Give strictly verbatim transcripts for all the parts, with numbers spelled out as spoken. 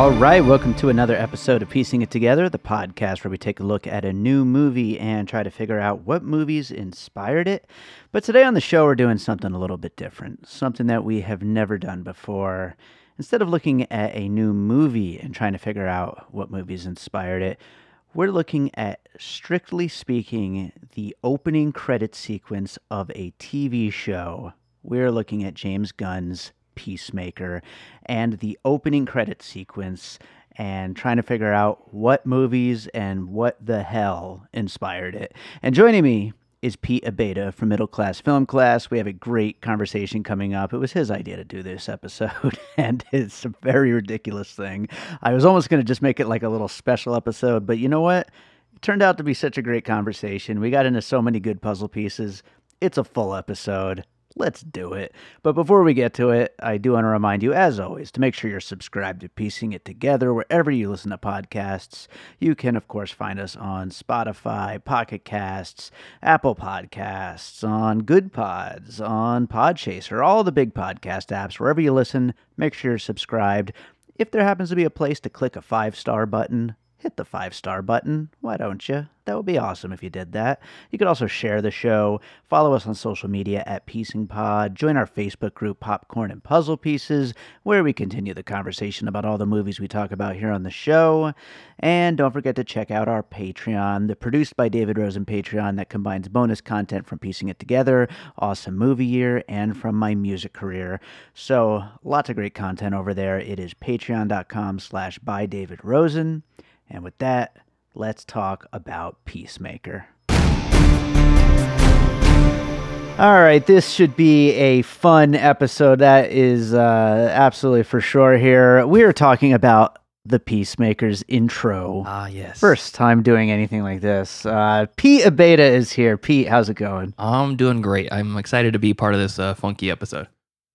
All right, welcome to another episode of Piecing It Together, the podcast where we take a look at a new movie and try to figure out what movies inspired it. But today on the show, we're doing something a little bit different, something that we have never done before. Instead of looking at a new movie and trying to figure out what movies inspired it, we're looking at, strictly speaking, the opening credit sequence of a T V show. We're looking at James Gunn's Peacemaker and the opening credit sequence and trying to figure out what movies and what the hell inspired it. And joining me is Pete Abeyta from Middle Class Film Class. We have a great conversation coming up. It was his idea to do this episode, and it's a very ridiculous thing. I was almost going to just make it like a little special episode, but you know what? It turned out to be such a great conversation. We got into so many good puzzle pieces. It's a full episode. Let's do it. But before we get to it, I do want to remind you, as always, to make sure you're subscribed to Piecing It Together wherever you listen to podcasts. You can, of course, find us on Spotify, Pocket Casts, Apple Podcasts, on Good Pods, on Podchaser, all the big podcast apps. Wherever you listen, make sure you're subscribed. If there happens to be a place to click a five-star button, hit the five-star button. Why don't you? That would be awesome if you did that. You could also share the show, follow us on social media at Piecing Pod, join our Facebook group Popcorn and Puzzle Pieces, where we continue the conversation about all the movies we talk about here on the show. And don't forget to check out our Patreon, the Produced by David Rosen Patreon that combines bonus content from Piecing It Together, Awesome Movie Year, and from my music career. So lots of great content over there. It is patreon.com slash by David Rosen. And with that, let's talk about Peacemaker. All right, this should be a fun episode. That is uh, absolutely for sure here. We are talking about the Peacemaker's intro. Ah, yes. First time doing anything like this. Uh, Pete Abeyta is here. Pete, how's it going? I'm doing great. I'm excited to be part of this uh, funky episode.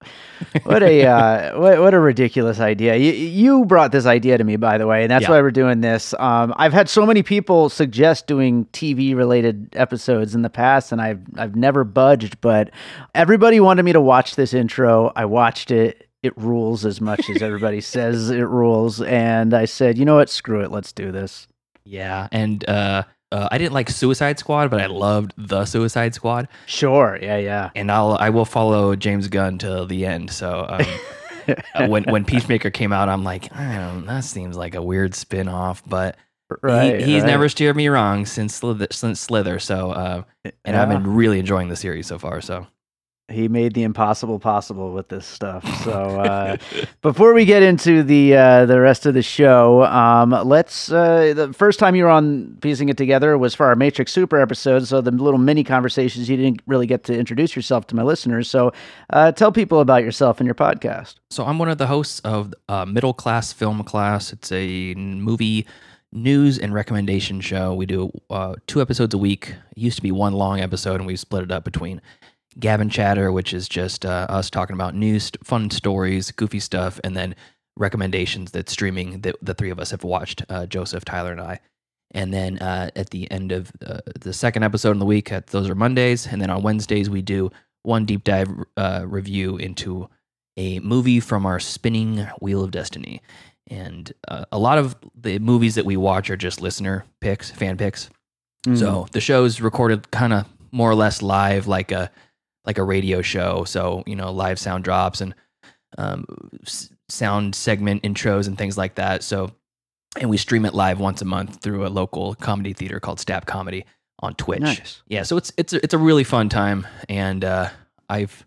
What a uh, what, what a ridiculous idea. You, you brought this idea to me, by the way, and that's Yeah. why we're doing this. Um, I've had so many people suggest doing T V-related episodes in the past, and I've I've never budged, but everybody wanted me to watch this intro. I watched it. It rules as much as everybody says it rules, and I said, you know what? Screw it. Let's do this. Yeah, and uh, uh, I didn't like Suicide Squad, but I loved The Suicide Squad. Sure. Yeah, yeah. And I'll I will follow James Gunn till the end. So um, uh, when when Peacemaker came out, I'm like, I don't, that seems like a weird spin-off, but Right, he, he's right. never steered me wrong since Slither. Since Slither. So uh, and I've Yeah. been really enjoying the series so far. So. He made the impossible possible with this stuff. So uh, before we get into the uh, the rest of the show, um, let's. Uh, the first time you were on Piecing It Together was for our Matrix Super episode. So the little mini conversations, you didn't really get to introduce yourself to my listeners. So uh, tell people about yourself and your podcast. So I'm one of the hosts of uh, Middle Class Film Class. It's a movie news and recommendation show. We do uh, two episodes a week. It used to be one long episode, and we've split it up between Gavin Chatter, which is just uh, us talking about news, fun stories, goofy stuff, and then recommendations that's streaming that the three of us have watched, uh, Joseph, Tyler, and I. And then uh, at the end of uh, the second episode in the week, at, those are Mondays. And then on Wednesdays, we do one deep dive uh, review into a movie from our spinning Wheel of Destiny. And uh, a lot of the movies that we watch are just listener picks, fan picks. Mm. So the show's recorded kind of more or less live, like a like a radio show. So, you know, live sound drops and um, s- sound segment intros and things like that. So, and we stream it live once a month through a local comedy theater called Stab Comedy on Twitch. Nice. Yeah, so it's it's a, it's a really fun time, and uh, I've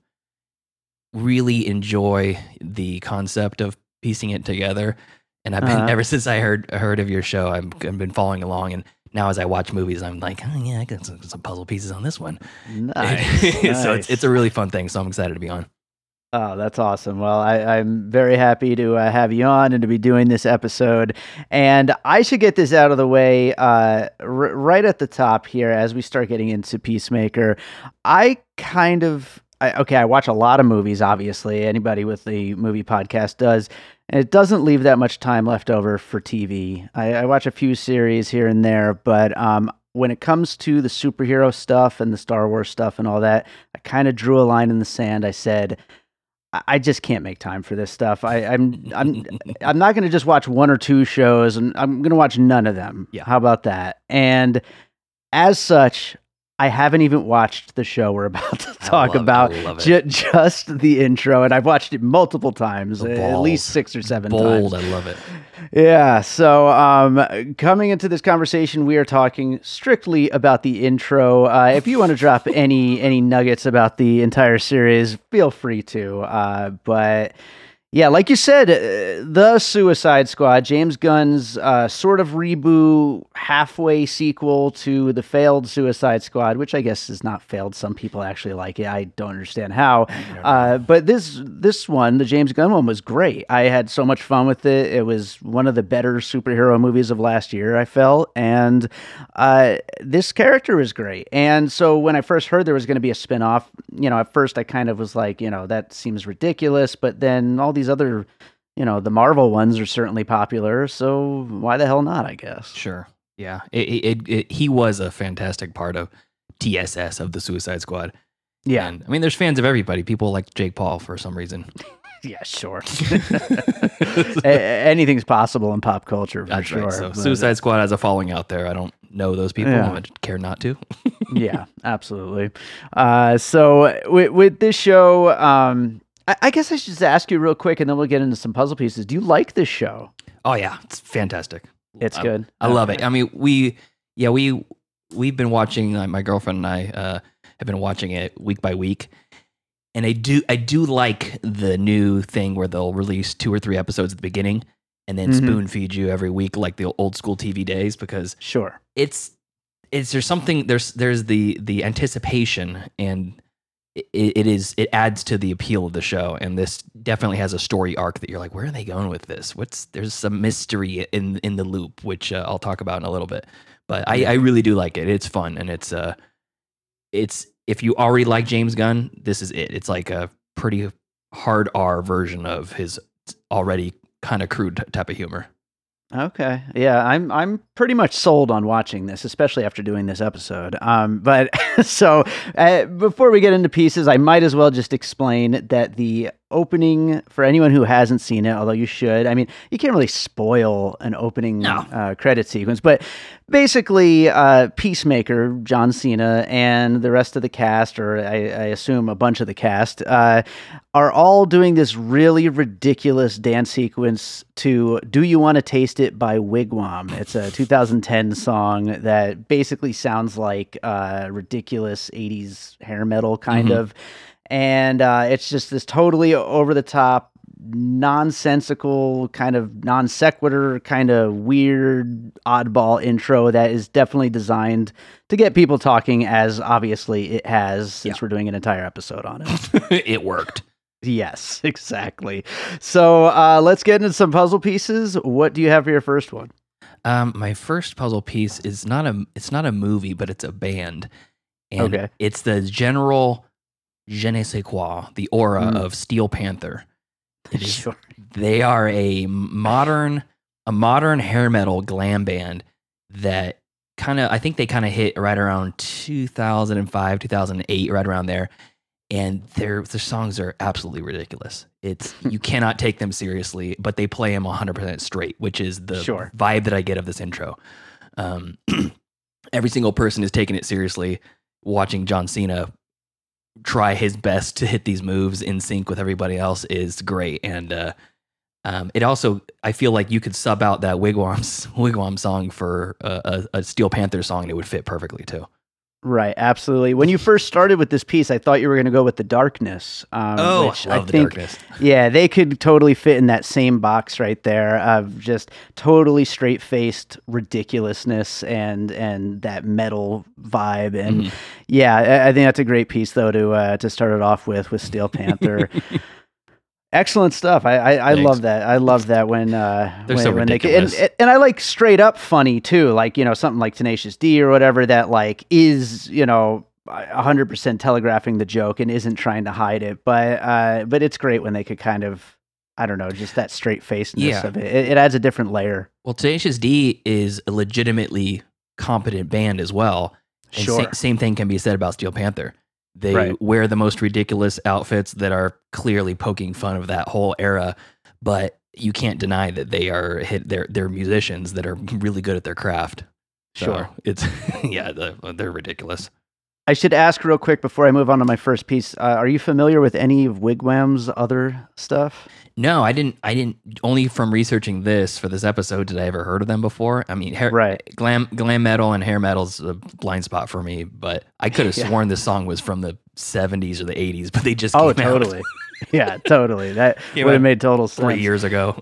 really enjoy the concept of piecing it together. And I've been Uh-huh. ever since I heard heard of your show, I've, I've been following along, and now as I watch movies, I'm like, oh yeah, I got some, some puzzle pieces on this one. Nice. so it's nice. it's a really fun thing. So I'm excited to be on. Oh, that's awesome. Well, I, I'm very happy to uh, have you on and to be doing this episode. And I should get this out of the way uh, r- right at the top here as we start getting into Peacemaker. I kind of, I, okay, I watch a lot of movies, obviously. Anybody with the movie podcast does. And it doesn't leave that much time left over for T V. I, I watch a few series here and there, but um, when it comes to the superhero stuff and the Star Wars stuff and all that, I kind of drew a line in the sand. I said, I I just can't make time for this stuff. I, I'm I'm I'm not going to just watch one or two shows, and I'm going to watch none of them. Yeah. How about that? And as such, I haven't even watched the show we're about to I talk love it. about. I love it. Ju- just the intro, and I've watched it multiple times, The at least balls. six or seven Bold. times. I love it. Yeah. So, um, coming into this conversation, we are talking strictly about the intro. Uh, if you want to drop any any nuggets about the entire series, feel free to. Uh, but yeah, like you said, uh, the Suicide Squad, James Gunn's uh, sort of reboot, halfway sequel to the failed Suicide Squad, which I guess is not failed. Some people actually like it. I don't understand how. Uh, but this this one, the James Gunn one, was great. I had so much fun with it. It was one of the better superhero movies of last year, I felt. And uh, this character was great. And so when I first heard there was going to be a spinoff, you know, at first I kind of was like, you know, that seems ridiculous. But then all these other, you know, the Marvel ones are certainly popular, so why the hell not, I guess. Sure. Yeah. It, it, it, it, he was a fantastic part of T S S, of the Suicide Squad. Yeah. And I mean, there's fans of everybody. People like Jake Paul for some reason. Yeah, sure. A- anything's possible in pop culture, for That's sure. right. So but- Suicide Squad has a following out there. I don't know those people. Yeah. I would care not to. Yeah, absolutely. Uh, so with, with this show, um, I, I guess I should just ask you real quick, and then we'll get into some puzzle pieces. Do you like this show? Oh yeah, it's fantastic. It's I- good. I love Okay. it. I mean, we, yeah, we, we've been watching. Uh, my girlfriend and I uh, have been watching it week by week, and I do, I do like the new thing where they'll release two or three episodes at the beginning, and then Mhm. spoon feed you every week like the old school T V days, because Sure. it's, it's there's something there's there's the the anticipation, and it, it is it adds to the appeal of the show, and this definitely has a story arc that you're like, where are they going with this? What's there's some mystery in in the loop, which uh, I'll talk about in a little bit. But I, I really do like it. It's fun, and it's uh it's if you already like James Gunn, this is it. It's like a pretty hard R version of his already kind of crude t- type of humor. Okay. Yeah, I'm I'm pretty much sold on watching this, especially after doing this episode. Um, but so uh, before we get into pieces, I might as well just explain that the opening, for anyone who hasn't seen it, although you should, I mean, you can't really spoil an opening No. uh, credit sequence, but basically, uh, Peacemaker, John Cena, and the rest of the cast, or I, I assume a bunch of the cast, uh, are all doing this really ridiculous dance sequence to Do You Want to Taste It by Wigwam. It's a two thousand ten song that basically sounds like uh, ridiculous eighties hair metal, kind Mhm. of. And uh, it's just this totally over the top, nonsensical, kind of non sequitur, kind of weird, oddball intro that is definitely designed to get people talking, as obviously it has, since Yeah. we're doing an entire episode on it. It worked. Yes, exactly. So uh, let's get into some puzzle pieces. What do you have for your first one? Um, my first puzzle piece is not a it's not a movie, but it's a band. And Okay. it's the general je ne sais quoi, the aura Mm. of Steel Panther. It is, Sure. they are a modern a modern hair metal glam band that kind of I think they kind of hit right around two thousand five, two thousand eight, right around there. And their their songs are absolutely ridiculous. It's you cannot take them seriously, but they play them one hundred percent straight, which is the Sure. vibe that I get of this intro. Um, every single person is taking it seriously, watching John Cena try his best to hit these moves in sync with everybody else is great. And uh, um, it also, I feel like you could sub out that Wigwam's Wigwam song for a, a, a Steel Panther song, and it would fit perfectly too. Right, absolutely. When you first started with this piece, I thought you were going to go with the darkness. Um, Oh, which I love I the think, darkness. yeah, they could totally fit in that same box right there of just totally straight-faced ridiculousness and and that metal vibe. And Mhm. yeah, I, I think that's a great piece though to uh, to start it off with with Steel Panther. Excellent stuff. I I, I Thanks. love that. I love that when uh, They're when, so when they can, and, ridiculous. and I like straight up funny too. Like, you know, something like Tenacious D or whatever that like is, you know, a hundred percent telegraphing the joke and isn't trying to hide it. But uh, but it's great when they could kind of, I don't know, just that straight facedness Yeah. of it. it. It adds a different layer. Well, Tenacious D is a legitimately competent band as well. And Sure. sa- same thing can be said about Steel Panther. They Right. wear the most ridiculous outfits that are clearly poking fun of that whole era, but you can't deny that they are hit. They're they're musicians that are really good at their craft. So Sure. it's yeah, the, they're ridiculous. I should ask real quick before I move on to my first piece. Uh, are you familiar with any of Wigwam's other stuff? No, I didn't. I didn't. Only from researching this for this episode did I ever heard of them before. I mean, hair, Right. glam, glam metal and hair metal's a blind spot for me. But I could have Yeah. sworn this song was from the seventies or the eighties. But they just Oh, came out totally. Yeah, totally. That Came would out have made total sense. three years ago.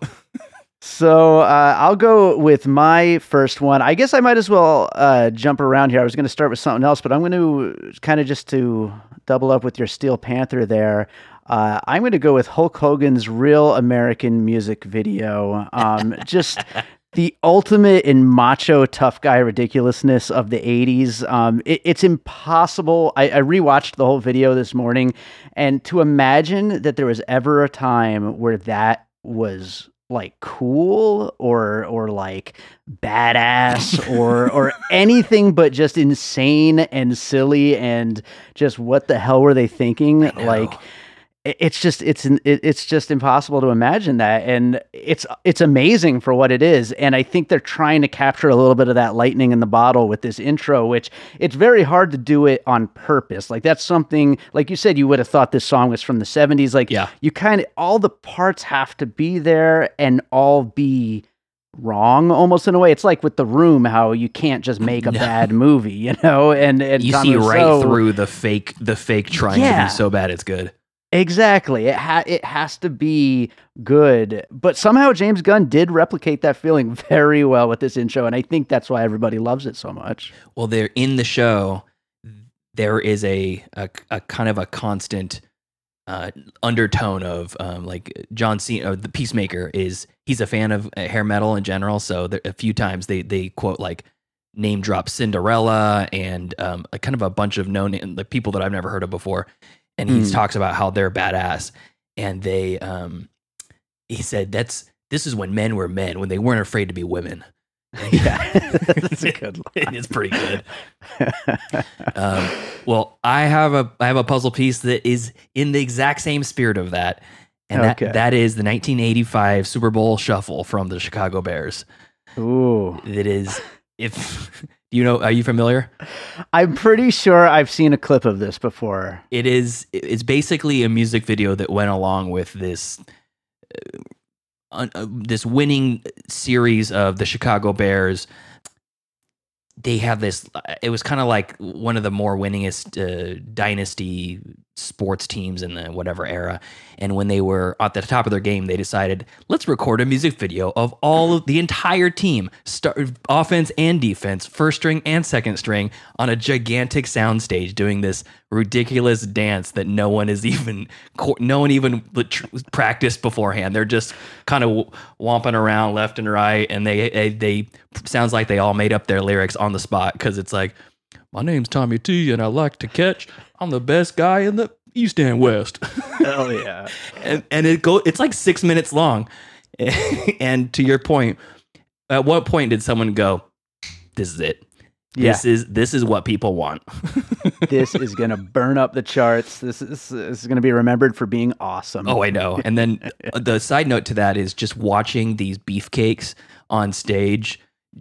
So uh, I'll go with my first one. I guess I might as well uh, jump around here. I was going to start with something else, but I'm going to kind of just to double up with your Steel Panther there. Uh, I'm going to go with Hulk Hogan's Real American Music video. Um, just the ultimate in macho tough guy ridiculousness of the eighties. Um, it, it's impossible. I, I rewatched the whole video this morning, and to imagine that there was ever a time where that was like cool or or like badass or or anything but just insane and silly and just what the hell were they thinking? Like it- it's just it's it- it's just impossible to imagine that, and it's it's amazing for what it is. And I think they're trying to capture a little bit of that lightning in the bottle with this intro, which it's very hard to do it on purpose. Like that's something, like you said, you would have thought this song was from the seventies. Like Yeah. you kind of all the parts have to be there and all be wrong almost in a way. It's like with The Room, how you can't just make a No. bad movie, you know. And and You Tom see right Wiseau- through the fake, the fake trying to Yeah. be so bad it's good. Exactly. It ha- it has to be good. But somehow James Gunn did replicate that feeling very well with this intro, and I think that's why everybody loves it so much. Well, they're in the show. There is a a, a kind of a constant uh, undertone of um, like John Cena, uh, the Peacemaker is he's a fan of uh, hair metal in general. So there, a few times they they quote like name drop Cinderella and um, a kind of a bunch of known like people that I've never heard of before. And he Mm. talks about how they're badass, and they um, he said that's this is when men were men, when they weren't afraid to be women. Yeah, that's a good line. It's pretty good. Um, well, I have a I have a puzzle piece that is in the exact same spirit of that, and Okay. that that is the nineteen eighty-five Super Bowl Shuffle from the Chicago Bears. Ooh. That is, if you know, are you familiar? I'm pretty sure I've seen a clip of this before. It is. It's basically a music video that went along with this. Uh, un- uh, this winning series of the Chicago Bears. They have this. It was kind of like one of the more winningest uh, dynasty sports teams in the whatever era. And when they were at the top of their game, they decided, let's record a music video of all of the entire team, start, offense and defense, first string and second string, on a gigantic soundstage, doing this ridiculous dance that no one is even, no one even tr- practiced beforehand. They're just kind of womping around left and right, and they, they, they sounds like they all made up their lyrics on the spot, because it's like, my name's Tommy T, and I like to catch. I'm the best guy in the East and West. Hell yeah. and and it go it's like six minutes long. And to your point, at what point did someone go, this is it? This Yeah. is this is what people want. This is going to burn up the charts. This is, this is going to be remembered for being awesome. Oh, I know. And then the side note to that is just watching these beefcakes on stage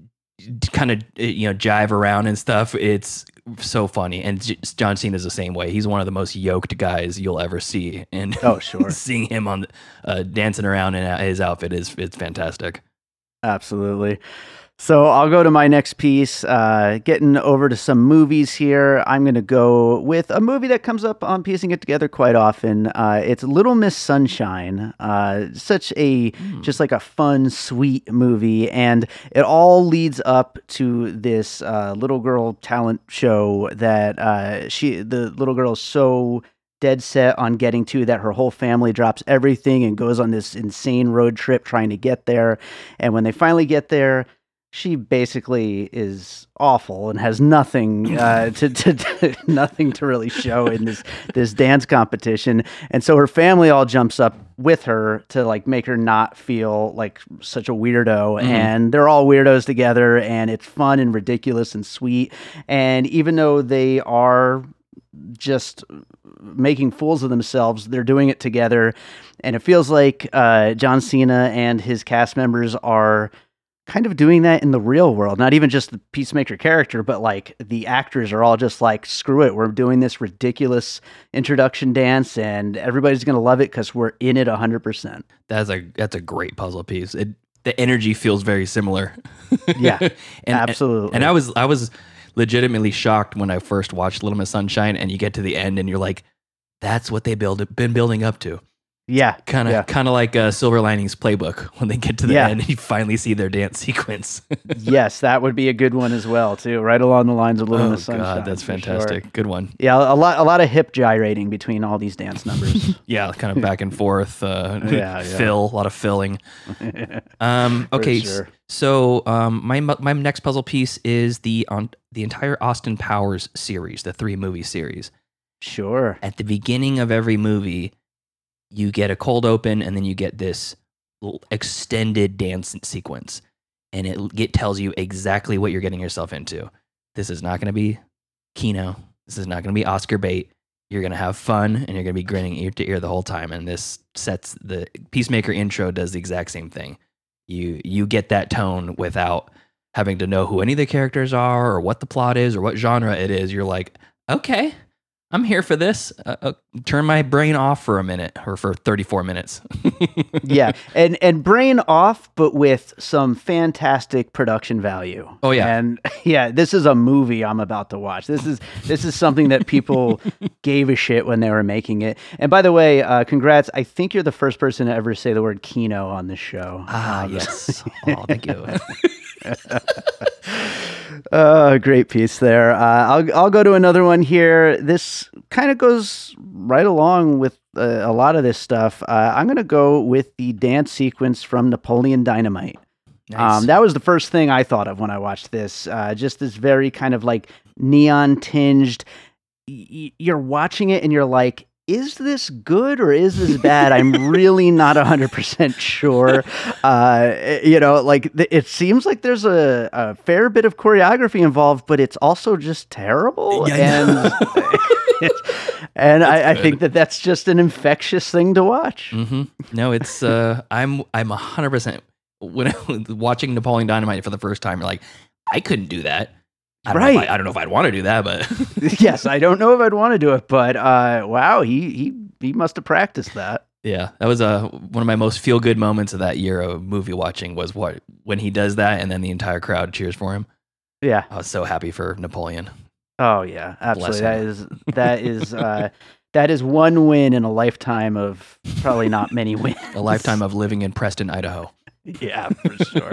kind of, you know, jive around and stuff. It's so funny. And J- John Cena is the same way. He's one of the most yoked guys you'll ever see. And Oh, sure. seeing him on uh, dancing around in his outfit is it's fantastic. Absolutely. So I'll go to my next piece. Uh, getting over to some movies here. I'm going to go with a movie that comes up on Piecing It Together quite often. Uh, it's Little Miss Sunshine. Uh, such a just like a fun, sweet movie, and it all leads up to this uh, little girl talent show that uh, she, the little girl, is so dead set on getting to that her whole family drops everything and goes on this insane road trip trying to get there. And when they finally get there, she basically is awful and has nothing uh, to, to, to nothing to really show in this this dance competition. And so her family all jumps up with her to like make her not feel like such a weirdo. Mhm. And they're all weirdos together, and it's fun and ridiculous and sweet. And even though they are just making fools of themselves. They're doing it together, and it feels like uh, John Cena and his cast members are kind of doing that in the real world. Not even just the Peacemaker character, but like the actors are all just like, screw it, we're doing this ridiculous introduction dance, and everybody's gonna love it because we're in it one hundred percent. That's a that's a great puzzle piece. It, the energy feels very similar. Yeah, and, absolutely. And, and I was I was legitimately shocked when I first watched Little Miss Sunshine, and you get to the end and you're like, that's what they build been building up to. Yeah, kind of yeah. kind of like uh, Silver Linings Playbook when they get to the Yeah. end and you finally see their dance sequence. Yes, that would be a good one as well too, right along the lines of Little Oh Miss Sunshine. God, that's for fantastic. sure. Good one. Yeah, a lot, a lot of hip gyrating between all these dance numbers. Yeah, kind of back and forth. Uh, Yeah, yeah. fill, a lot of filling. Um, For okay, sure. s- so um, my mu- my next puzzle piece is the on the entire Austin Powers series, the three movie series. Sure. At the beginning of every movie, you get a cold open, and then you get this l- extended dance sequence, and it, it tells you exactly what you're getting yourself into. This is not going to be Kino. This is not going to be Oscar bait. You're going to have fun, and you're going to be grinning ear to ear the whole time. And this sets the Peacemaker intro does the exact same thing. You you get that tone without having to know who any of the characters are or what the plot is or what genre it is. You're like, okay, I'm here for this. Uh, uh, turn my brain off for a minute or for thirty-four minutes. Yeah, and and brain off, but with some fantastic production value. Oh, yeah. and yeah, this is a movie I'm about to watch. This is this is something that people gave a shit when they were making it. And by the way, uh, congrats! I think you're the first person to ever say the word Kino on this show. Ah, Um, yes. Oh, thank you. Uh, great piece there. Uh, I'll I'll go to another one here. This kind of goes right along with uh, a lot of this stuff. Uh, I'm gonna go with the dance sequence from Napoleon Dynamite. Nice. Um, that was the first thing I thought of when I watched this. Uh, just this very kind of like neon tinged. Y- y- you're watching it and you're like, is this good or is this bad? I'm really not one hundred percent sure. Uh, you know, like th- it seems like there's a, a fair bit of choreography involved, but it's also just terrible. Yeah, and and I, I think that that's just an infectious thing to watch. hmm No, it's uh, I'm I'm a hundred percent when I was watching Napoleon Dynamite for the first time. You're like, I couldn't do that. I don't know if Right. I, I don't know if I'd want to do that, but Yes, I don't know if I'd want to do it, but uh, wow, he he he must have practiced that. yeah, that was uh, one of my most feel good moments of that year of movie watching was what when he does that and then the entire crowd cheers for him. Yeah. I was so happy for Napoleon. Oh yeah, absolutely. That him. is that is uh, that is one win in a lifetime of probably not many wins. A lifetime of living in Preston, Idaho. Yeah, for sure.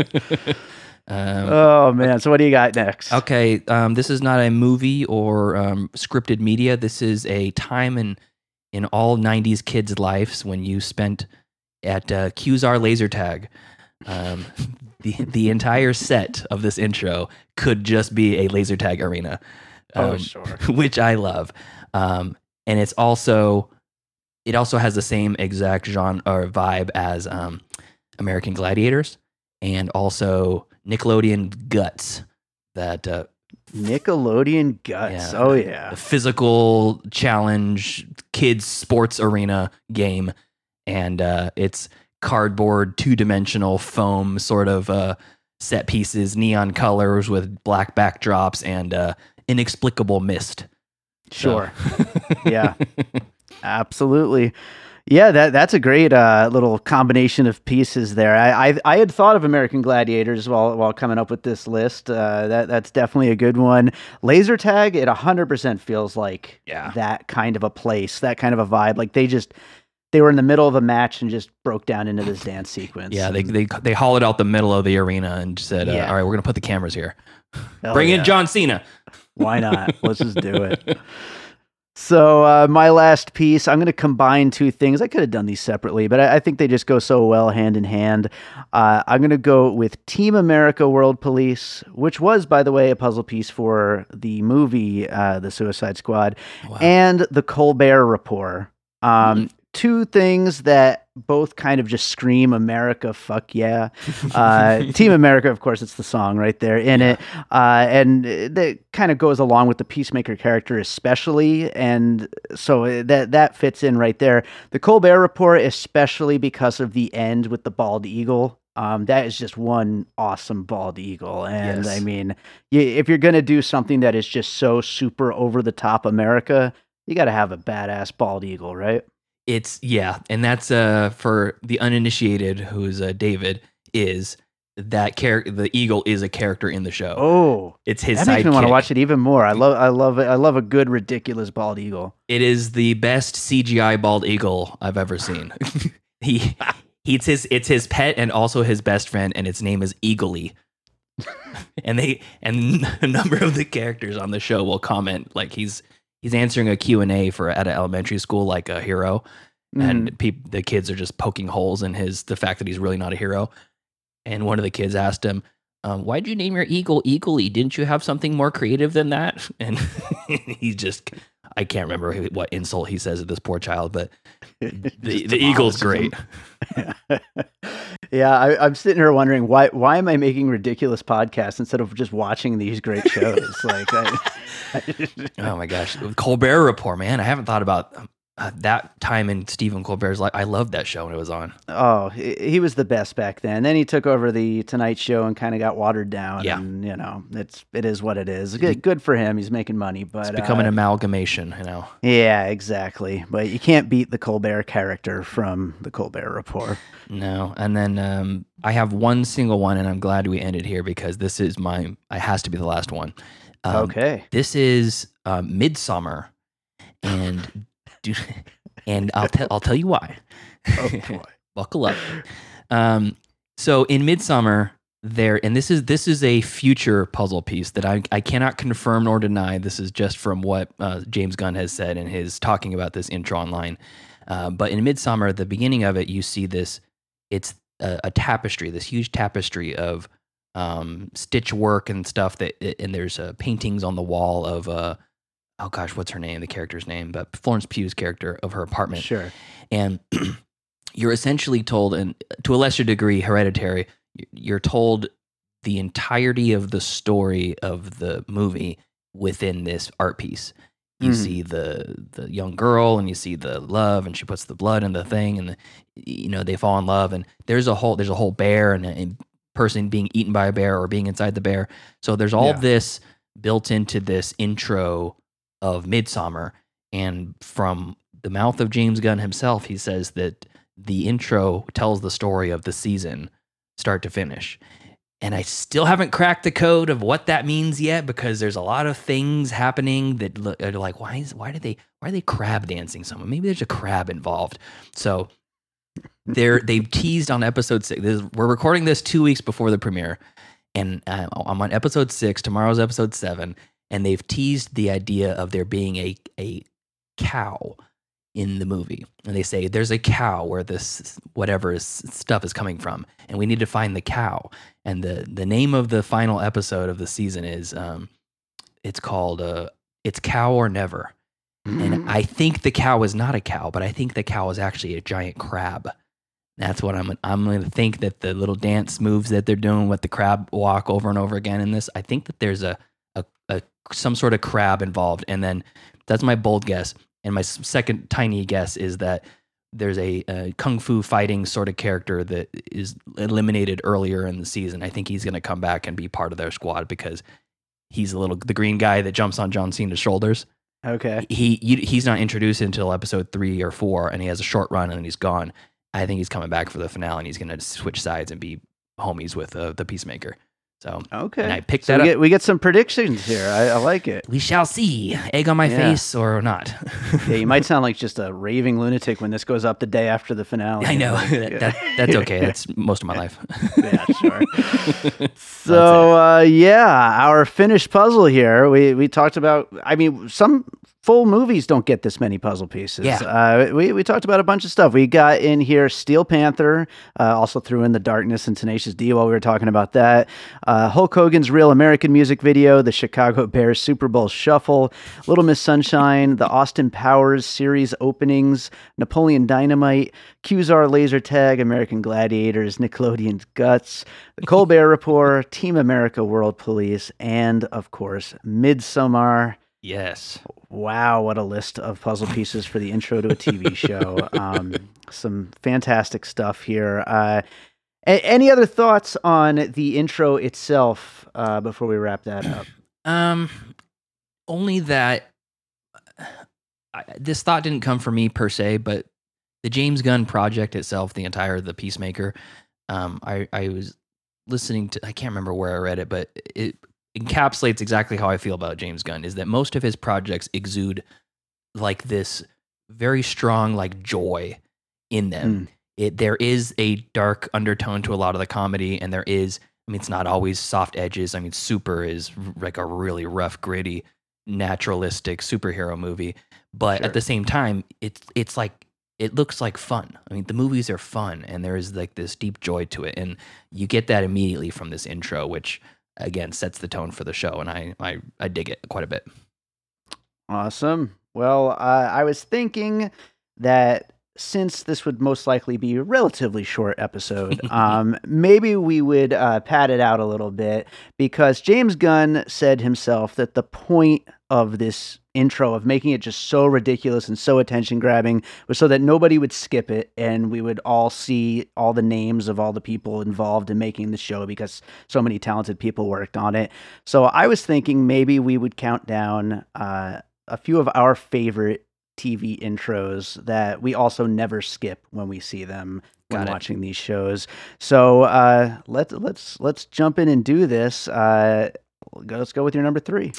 Um, Oh man, so what do you got next? Okay, um, this is not a movie or um, scripted media. This is a time in in all nineties kids' lives when you spent at uh, Q Z A R laser tag. Um, the the entire set of this intro could just be a laser tag arena, um, Oh, sure. which I love. Um, and it's also it also has the same exact genre or vibe as um, American Gladiators and also Nickelodeon Guts. That uh, Nickelodeon Guts. Yeah. Oh yeah. the physical challenge kids sports arena game, and uh, it's cardboard two dimensional foam sort of uh, set pieces, neon colors with black backdrops, and uh, inexplicable mist. Sure. Yeah. Absolutely. Yeah, that that's a great uh, little combination of pieces there. I, I I had thought of American Gladiators while while coming up with this list. Uh, that that's definitely a good one. Laser tag, it one hundred percent feels like Yeah. that kind of a place, that kind of a vibe. Like they just they were in the middle of a match and just broke down into this dance sequence. Yeah, they And- they they hollowed out the middle of the arena and said, uh, Yeah. "All right, we're gonna put the cameras here. hell Bring yeah. in John Cena." Why not? Let's just do it. So uh, my last piece, I'm going to combine two things. I could have done these separately, but I, I think they just go so well hand in hand. Uh, I'm going to go with Team America World Police, which was, by the way, a puzzle piece for the movie uh, The Suicide Squad, Wow. and the Colbert Report. Um, Two things that both kind of just scream America, fuck yeah. Uh, Team America, of course, it's the song right there in yeah. it. Uh, and that kind of goes along with the Peacemaker character especially. And so that, that fits in right there. The Colbert Report, especially because of the end with the bald eagle. Um, that is just one awesome bald eagle. And yes. I mean, you, if you're going to do something that is just so super over the top America, you got to have a badass bald eagle, right? It's yeah. And that's uh, for the uninitiated, who's uh, David, is that character. The eagle is a character in the show. Oh, it's his that sidekick. makes me want to watch it even more. I love, I love it. I love a good, ridiculous bald eagle. It is the best C G I bald eagle I've ever seen. he It's his it's his pet and also his best friend, and its name is Eagly. and they and a number of the characters on the show will comment like he's he's answering a Q and A for at an elementary school like a hero, mm. and pe- the kids are just poking holes in his the fact that he's really not a hero. And one of the kids asked him, um, "Why'd you name your eagle Eagly? Didn't you have something more creative than that?" And he's just. I can't remember what insult he says to this poor child, but the, the eagle's great. Yeah, I, I'm sitting here wondering why why am I making ridiculous podcasts instead of just watching these great shows? Like, I, I, oh my gosh, Colbert Report, man! I haven't thought about uh, that time in Stephen Colbert's life. I loved that show when it was on. Oh, he, he was the best back then. Then he took over the Tonight Show and kind of got watered down. Yeah, and you know, it's it is what it is. Good, good for him. He's making money, but it's become uh, an amalgamation, you know. Yeah, exactly. But you can't beat the Colbert character from the Colbert Report. No, and then um, I have one single one, and I'm glad we ended here because this is my. It has to be the last one. Um, okay. This is uh, Midsommar, and. And I'll tell I'll tell you why. Oh boy. Buckle up. Um, so in Midsommar, there and this is this is a future puzzle piece that I I cannot confirm nor deny. This is just from what uh, James Gunn has said in his talking about this intro online. Uh, but in Midsommar, the beginning of it, you see this. It's a, a tapestry, this huge tapestry of um, stitch work and stuff. That and there's uh, paintings on the wall of. Uh, Oh gosh, what's her name? The character's name, but Florence Pugh's character of her apartment. Sure. And you're essentially told, and to a lesser degree, Hereditary, you're told the entirety of the story of the movie within this art piece. You mm. see the the young girl, and you see the love, and she puts the blood in the thing, and the, you know they fall in love, and there's a whole there's a whole bear and a, a person being eaten by a bear or being inside the bear. So there's all yeah. this built into this intro of Midsommar, and from the mouth of James Gunn himself, he says that the intro tells the story of the season, start to finish. And I still haven't cracked the code of what that means yet, because there's a lot of things happening that look, are like, why is why do they why are they crab dancing someone? Maybe there's a crab involved. So they're they've teased on episode six. This, we're recording this two weeks before the premiere, and uh, I'm on episode six. Tomorrow's episode seven. And they've teased the idea of there being a a cow in the movie. And they say, there's a cow where this whatever is, stuff is coming from. And we need to find the cow. And the, the name of the final episode of the season is, um, it's called, uh, It's Cow or Never. Mm-hmm. And I think the cow is not a cow, but I think the cow is actually a giant crab. That's what I'm, I'm going to think that the little dance moves that they're doing with the crab walk over and over again in this, I think that there's a, a, a some sort of crab involved. And then that's my bold guess. And my second tiny guess is that there's a, a kung fu fighting sort of character that is eliminated earlier in the season. I think he's going to come back and be part of their squad because he's a little, the green guy that jumps on John Cena's shoulders. Okay. He, he's not introduced until episode three or four, and he has a short run and then he's gone. I think he's coming back for the finale, and he's going to switch sides and be homies with uh, the Peacemaker. So okay, and I picked so that we up. Get, we get some predictions here. I, I like it. We shall see. Egg on my yeah. face or not. Yeah, you might sound like just a raving lunatic when this goes up the day after the finale. I know. that, that, that's okay. That's most of my life. Yeah, sure. So uh, yeah, our finished puzzle here. We we talked about. I mean, some full movies don't get this many puzzle pieces. Yeah. Uh, we, we talked about a bunch of stuff. We got in here Steel Panther, uh, also threw in The Darkness and Tenacious D while we were talking about that. Uh, Hulk Hogan's Real American Music Video, the Chicago Bears Super Bowl Shuffle, Little Miss Sunshine, the Austin Powers series openings, Napoleon Dynamite, Q-Zar Laser Tag, American Gladiators, Nickelodeon's Guts, The Colbert Report, Team America World Police, and, of course, Midsommar. Yes. Wow, what a list of puzzle pieces for the intro to a T V show. Um, some fantastic stuff here. Uh, a- any other thoughts on the intro itself uh, before we wrap that up? Um, only that I, this thought didn't come from me per se, but the James Gunn project itself, the entire The Peacemaker, um, I, I was listening to, I can't remember where I read it, but it encapsulates exactly how I feel about James Gunn, is that most of his projects exude like this very strong like joy in them. Mm. It there is a dark undertone to a lot of the comedy, and there is, I mean, it's not always soft edges. I mean, Super is like a really rough, gritty, naturalistic superhero movie, but sure. At the same time, it's it's like it looks like fun. I mean, the movies are fun, and there is like this deep joy to it, and you get that immediately from this intro, which again sets the tone for the show, and I I, I dig it quite a bit. Awesome. Well, uh, I was thinking that since this would most likely be a relatively short episode, um, maybe we would uh, pad it out a little bit, because James Gunn said himself that the point of this intro, of making it just so ridiculous and so attention grabbing, was so that nobody would skip it and we would all see all the names of all the people involved in making the show, because so many talented people worked on it. So I was thinking maybe we would count down uh, a few of our favorite T V intros that we also never skip when we see them when Got it. watching these shows. So uh, let's let's let's jump in and do this. Uh, let's go with your number three.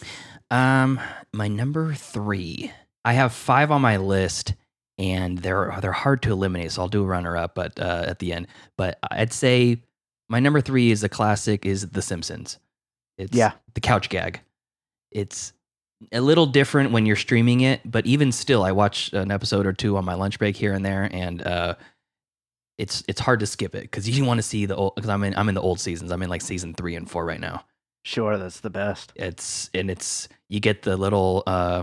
Um, my number three. I have five on my list, and they're they're hard to eliminate. So I'll do a runner up, but uh, at the end. But I'd say my number three is a classic. Is The Simpsons. It's yeah. the couch gag. It's a little different when you're streaming it, but even still, I watch an episode or two on my lunch break here and there, and uh, it's it's hard to skip it because you want to see the old. Because I'm in I'm in the old seasons. I'm in like season three and four right now. Sure, that's the best. It's and it's you get the little uh,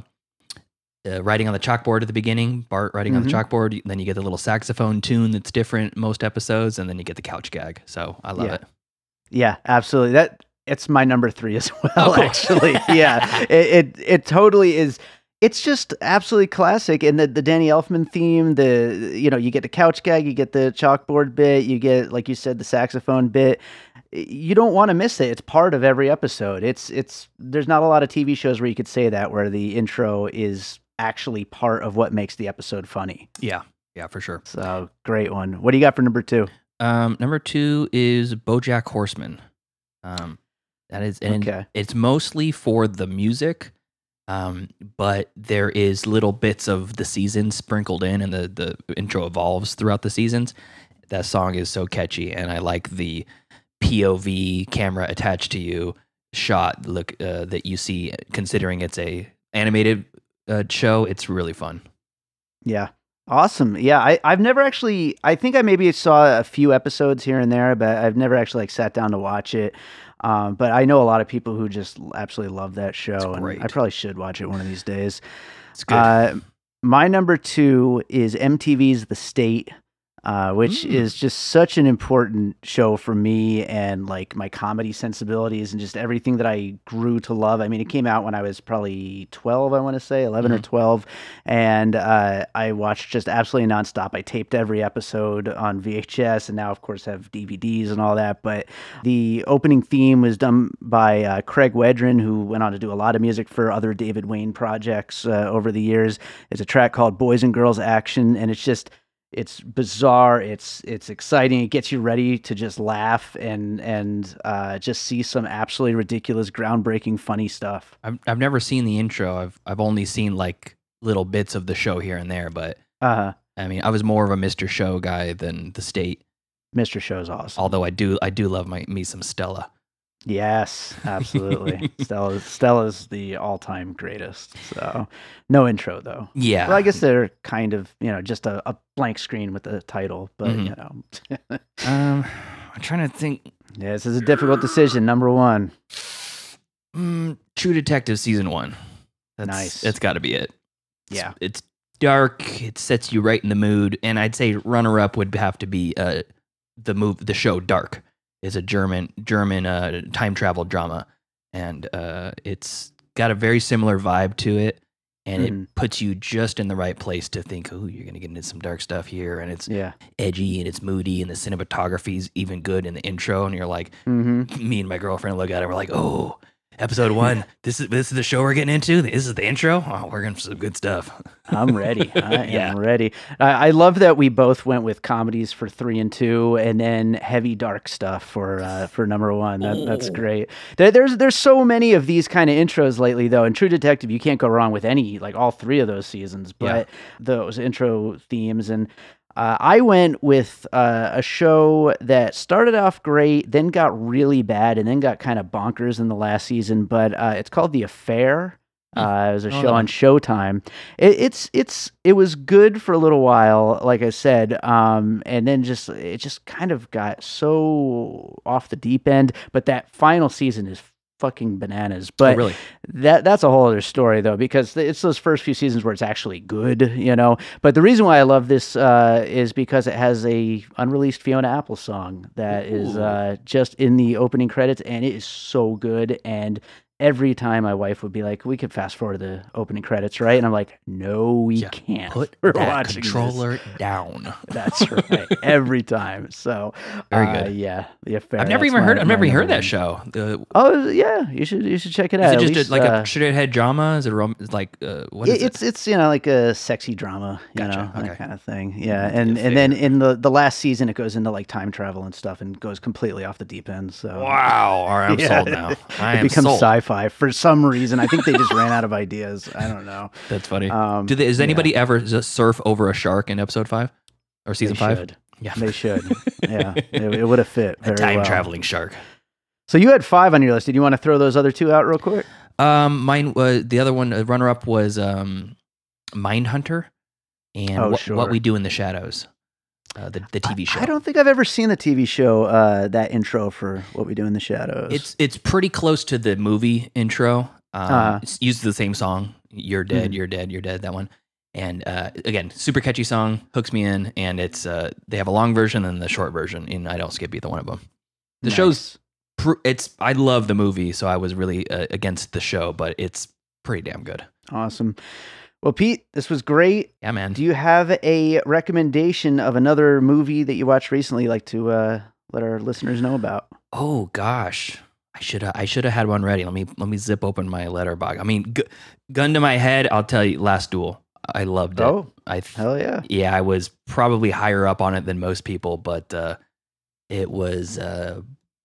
uh, writing on the chalkboard at the beginning, Bart writing mm-hmm. on the chalkboard. Then you get the little saxophone tune that's different most episodes, and then you get the couch gag. So I love yeah. it. Yeah, absolutely. That. It's my number three as well, oh, cool. actually. Yeah, it, it it totally is. It's just absolutely classic. And the, the Danny Elfman theme, the, you know, you get the couch gag, you get the chalkboard bit, you get, like you said, the saxophone bit. You don't want to miss it. It's part of every episode. It's, it's, there's not a lot of T V shows where you could say that, where the intro is actually part of what makes the episode funny. Yeah. Yeah, for sure. So great one. What do you got for number two? Um, number two is BoJack Horseman. Um, That is, and okay. It's mostly for the music, um, but there is little bits of the season sprinkled in, and the, the intro evolves throughout the seasons. That song is so catchy, and I like the P O V camera attached to you shot look uh, that you see. Considering it's a animated uh, show, it's really fun. Yeah. Awesome. Yeah, I, I've never actually, I think I maybe saw a few episodes here and there, but I've never actually like sat down to watch it. Um, but I know a lot of people who just absolutely love that show, and I probably should watch it one of these days. It's good. Uh, my number two is M T V's The State, uh, which mm. is just such an important show for me, and like my comedy sensibilities and just everything that I grew to love. I mean, it came out when I was probably twelve, I want to say, eleven mm. or twelve. And uh, I watched just absolutely nonstop. I taped every episode on V H S, and now, of course, have D V Ds and all that. But the opening theme was done by uh, Craig Wedren, who went on to do a lot of music for other David Wayne projects uh, over the years. It's a track called Boys and Girls Action, and it's just, it's bizarre. It's it's exciting. It gets you ready to just laugh and and uh, just see some absolutely ridiculous, groundbreaking, funny stuff. I've I've never seen the intro. I've I've only seen like little bits of the show here and there. But uh-huh. I mean, I was more of a Mister Show guy than The State. Mister Show's awesome. Although I do I do love my me some Stella. Yes, absolutely. Stella Stella's the all-time greatest. So, no intro though. Yeah. Well, I guess they're kind of, you know, just a, a blank screen with the title, but Mhm. you know. Um, I'm trying to think. Yeah, this is a difficult decision. Number one. Mm, True Detective season one. That's, Nice. That's got to be it. It's, Yeah. It's dark. It sets you right in the mood, and I'd say runner-up would have to be uh the move the show Dark. Is a German German uh, time travel drama, and uh, it's got a very similar vibe to it, and Mhm. it puts you just in the right place to think, oh, you're gonna get into some dark stuff here, and it's Yeah. edgy and it's moody, and the cinematography's even good in the intro, and you're like, Mm-hmm. me and my girlfriend look at it, we're like, oh, episode one, this is this is the show we're getting into. This is the intro. Oh, we're getting some good stuff. I'm ready. I am Yeah. ready. I, I love that we both went with comedies for three and two, and then heavy dark stuff for uh, for number one. That, that's Oh. great. There, there's there's so many of these kind of intros lately, though. In True Detective, you can't go wrong with any, like all three of those seasons. But those intro themes, and uh, I went with uh, a show that started off great, then got really bad, and then got kind of bonkers in the last season. But uh, it's called The Affair. Uh, it was a Oh, show no. on Showtime. It, it's it's it was good for a little while, like I said, um, and then just it just kind of got so off the deep end. But that final season is fucking bananas. But Oh, really? that that's a whole other story though, because it's those first few seasons where it's actually good, you know. But the reason why I love this uh, is because it has a unreleased Fiona Apple song that is Ooh. uh, just in the opening credits, and it is so good. And every time my wife would be like, "We could fast forward the opening credits, right?" And I'm like, "No, we Yeah, can't. Put We're that watching this." controller down. That's right. Every time. So Very uh, good. yeah, The Affair. I've never that's even my- heard. I've my never even number heard that one. show. The, Oh yeah, you should you should check it is out. it At just least, a, like uh, a shithead drama? Is it a rom- is like uh, what is it- it's it's you know like a sexy drama, you Gotcha, know, okay. that kind of thing. Yeah, The and and then Affair. in the the last season, it goes into like time travel and stuff, and goes completely off the deep end. So it? Wow! All right, I'm Yeah. sold now. I it am becomes sold. sci-fi for some reason. I think they just ran out of ideas. I don't know. That's funny. Um, Do they, does yeah. anybody ever just surf over a shark in episode five or season They five? should. Yeah, They should. Yeah, it, it would have fit a very time well. traveling shark. So you had five on your list. Did you want to throw those other two out real quick? Um, mine was the other one. Uh, runner up was um, Mindhunter, and Oh, what, sure. what We Do in the Shadows, uh, the the T V show. I don't think I've ever seen the T V show. Uh, that intro for What We Do in the Shadows. It's it's pretty close to the movie intro. Um, Uh-huh. It's uses the same song. You're dead. Mhm. You're dead. You're dead. That one. And uh, again, super catchy song, hooks me in. And it's uh, they have a long version and the short version, and I don't skip either one of them. The Nice. show's pr- it's I love the movie, so I was really uh, against the show, but it's pretty damn good. Awesome. Well, Pete, this was great. Yeah, man. Do you have a recommendation of another movie that you watched recently you'd like to uh, let our listeners know about? Oh gosh, I should have I should have had one ready. Let me let me zip open my letterbox. I mean, gu- gun to my head, I'll tell you, Last Duel. I loved it. Oh, I th- hell yeah. yeah, I was probably higher up on it than most people, but uh, it was uh,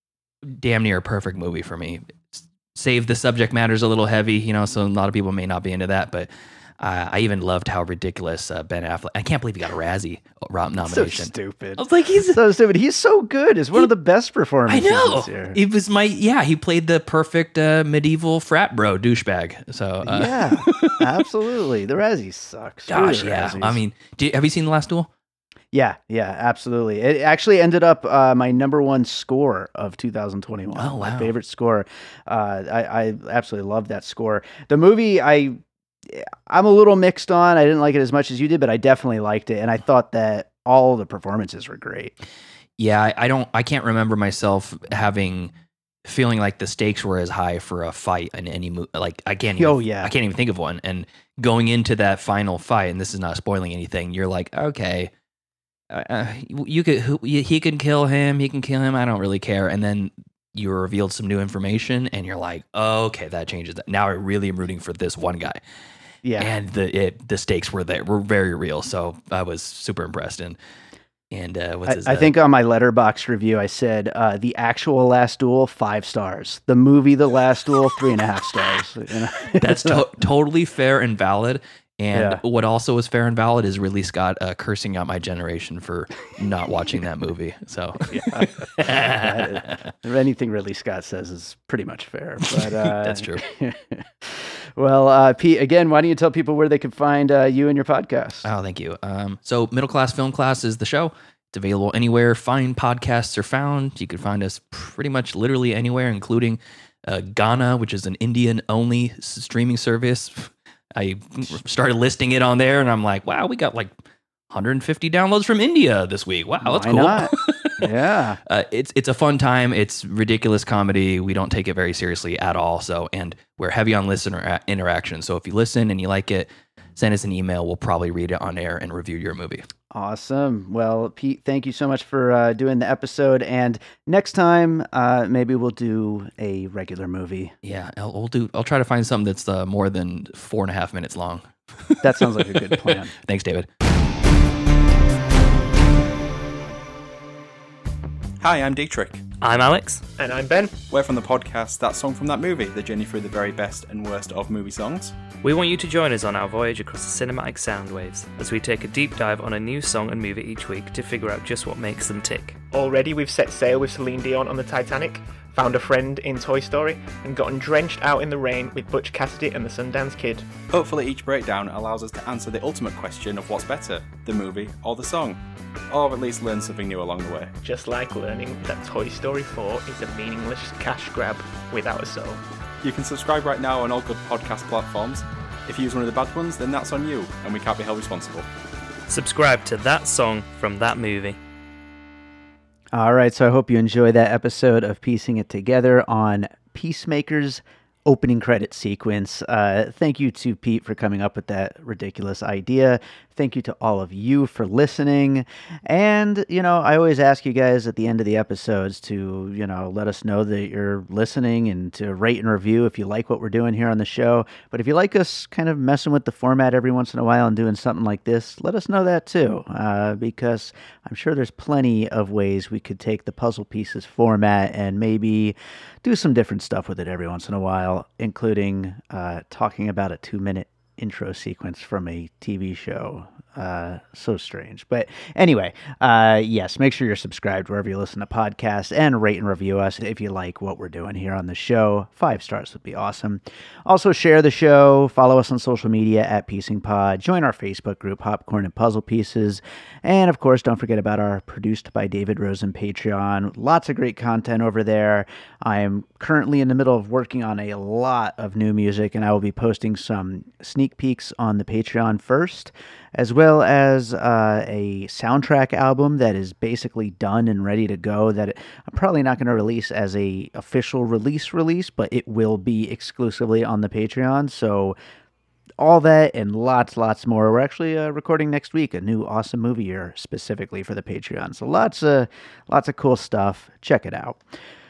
damn near a perfect movie for me. S- Save the subject matter's a little heavy, you know, so a lot of people may not be into that, but uh, I even loved how ridiculous uh, Ben Affleck. I can't believe he got a Razzie Rob So nomination. stupid. I was like, he's So stupid. He's so good. It's one He- of the best I performances know. this year. It was my yeah. He played the perfect uh, medieval frat bro douchebag. So uh, Yeah, absolutely. The Razzie sucks. Screw gosh, the yeah. Razzies. I mean, do, have you seen The Last Duel? yeah, yeah, absolutely. It actually ended up uh, my number one score of two thousand twenty-one. Oh, My wow. favorite score. Uh, I, I absolutely love that score. The movie, I, I'm a little mixed on. I didn't like it as much as you did, but I definitely liked it, and I thought that all the performances were great. Yeah, I, I don't. I can't remember myself having feeling like the stakes were as high for a fight in any movie. Like I can't. Even, Oh, yeah. I can't even think of one. And going into that final fight, and this is not spoiling anything. You're like, okay, uh, uh, you could. Who, he can kill him. He can kill him. I don't really care. And then you were revealed some new information, and you're like, oh, okay, that changes that. Now I really am rooting for this one guy. Yeah, And the it, the stakes were there, were very real. So I was super impressed. And and uh, what's I, his? I uh, think on my Letterboxd review, I said uh, the actual Last Duel five stars. The movie The Last Duel three and a half stars. You know? that's to- totally fair and valid. And Yeah. what also is fair and valid is Ridley Scott uh, cursing out my generation for not watching that movie. So That is- anything Ridley Scott says is pretty much fair. But uh, That's true. Well, uh, Pete, again, why don't you tell people where they can find uh, you and your podcast? Oh, thank you. Um, so Middle Class Film Class is the show. It's available anywhere fine podcasts are found. You can find us pretty much literally anywhere, including uh, Ghana, which is an Indian-only s- streaming service. I started listing it on there, and I'm like, wow, we got like one hundred fifty downloads from India this week. Wow, that's Why cool. not? Yeah. Uh, it's it's a fun time. It's ridiculous comedy. We don't take it very seriously at all. So, and we're heavy on listener interaction. So if you listen and you like it, send us an email. We'll probably read it on air and review your movie. Awesome. Well, Pete, thank you so much for uh, doing the episode. And next time, uh, maybe we'll do a regular movie. Yeah, I'll, we'll do. I'll try to find something that's uh, more than four and a half minutes long. That sounds like a good plan. Thanks, David. Hi, I'm Dietrich. I'm Alex. And I'm Ben. We're from the podcast That Song from That Movie, the journey through the very best and worst of movie songs. We want you to join us on our voyage across the cinematic sound waves as we take a deep dive on a new song and movie each week to figure out just what makes them tick. Already we've set sail with Celine Dion on the Titanic, found a friend in Toy Story, and gotten drenched out in the rain with Butch Cassidy and the Sundance Kid. Hopefully each breakdown allows us to answer the ultimate question of what's better, the movie or the song. Or at least learn something new along the way. Just like learning that Toy Story four is a meaningless cash grab without a soul. You can subscribe right now on all good podcast platforms. If you use one of the bad ones, then that's on you, and we can't be held responsible. Subscribe to That Song from That Movie. All right. So I hope you enjoy that episode of Piecing It Together on Peacemaker's opening credit sequence. Uh, thank you to Pete for coming up with that ridiculous idea. Thank you to all of you for listening. And, you know, I always ask you guys at the end of the episodes to, you know, let us know that you're listening and to rate and review if you like what we're doing here on the show. But if you like us kind of messing with the format every once in a while and doing something like this, let us know that too. Uh, because I'm sure there's plenty of ways we could take the puzzle pieces format and maybe do some different stuff with it every once in a while, including uh, talking about a two-minute intro sequence from a T V show. Uh, so strange. But anyway, uh, yes, make sure you're subscribed wherever you listen to podcasts and rate and review us if you like what we're doing here on the show. Five stars would be awesome. Also, share the show. Follow us on social media at Piecing Pod. Join our Facebook group, Popcorn and Puzzle Pieces. And of course, don't forget about our Produced by David Rosen Patreon. Lots of great content over there. I am currently in the middle of working on a lot of new music, and I will be posting some sneak peeks on the Patreon first, as well as uh, a soundtrack album that is basically done and ready to go that I'm probably not going to release as a official release release, but it will be exclusively on the Patreon. So all that and lots, lots more. We're actually uh, recording next week a new awesome movie here specifically for the Patreon. So lots of, lots of cool stuff. Check it out.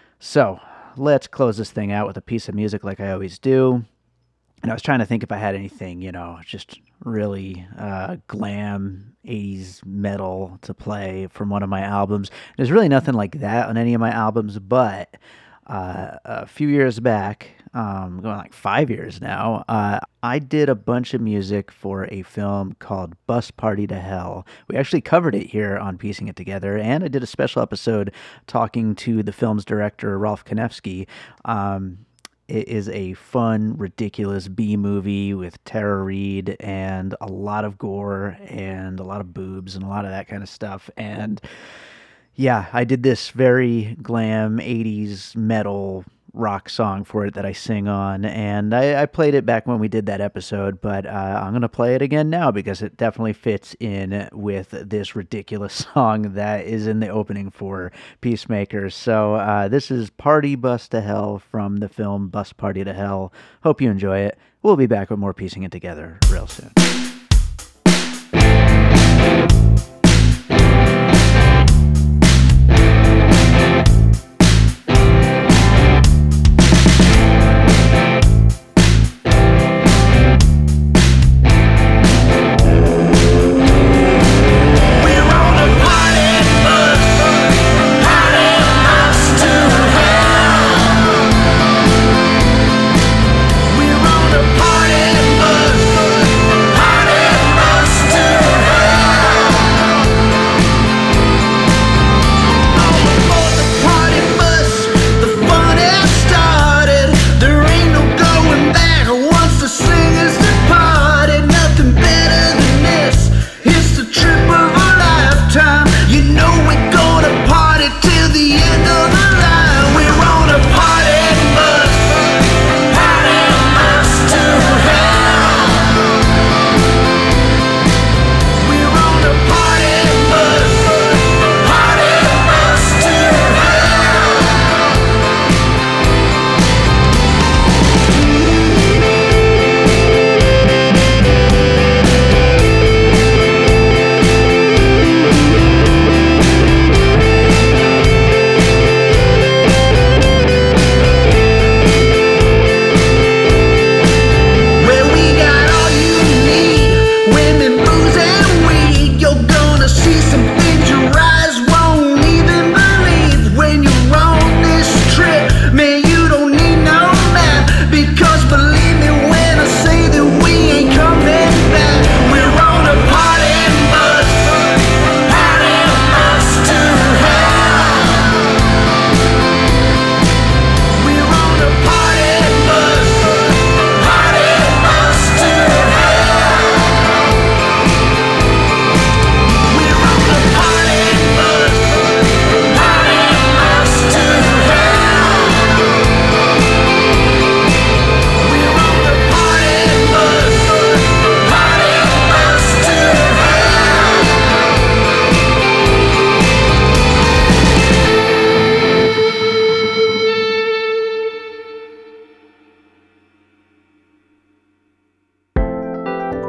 So let's close this thing out with a piece of music like I always do. And I was trying to think if I had anything, you know, just really uh, glam eighties metal to play from one of my albums. There's really nothing like that on any of my albums, but uh, a few years back, um, going like five years now, uh, I did a bunch of music for a film called Bus Party to Hell. We actually covered it here on Piecing It Together, and I did a special episode talking to the film's director, Rolf Konevsky. Um, It is a fun, ridiculous B-movie with Tara Reid and a lot of gore and a lot of boobs and a lot of that kind of stuff. And yeah, I did this very glam eighties metal rock song for it that I sing on. And I, I played it back when we did that episode, but uh, I'm going to play it again now because it definitely fits in with this ridiculous song that is in the opening for Peacemaker. So uh, this is Party Bus to Hell from the film Bus Party to Hell. Hope you enjoy it. We'll be back with more Piecing It Together real soon. We're on a party bus, party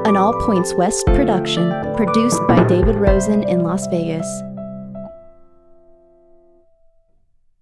an All Points West production, produced by David Rosen in Las Vegas.